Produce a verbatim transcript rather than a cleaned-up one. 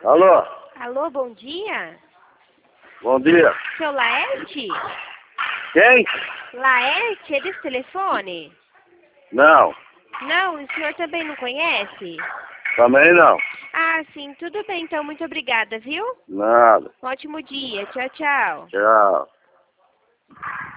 Alô? Alô, bom dia? Bom dia. Seu Laerte? Quem? Laerte, é desse telefone? Não. Não, o senhor também não conhece? Também não. Ah, sim, tudo bem, então, muito obrigada, viu? Nada. Um ótimo dia, tchau, tchau. Tchau.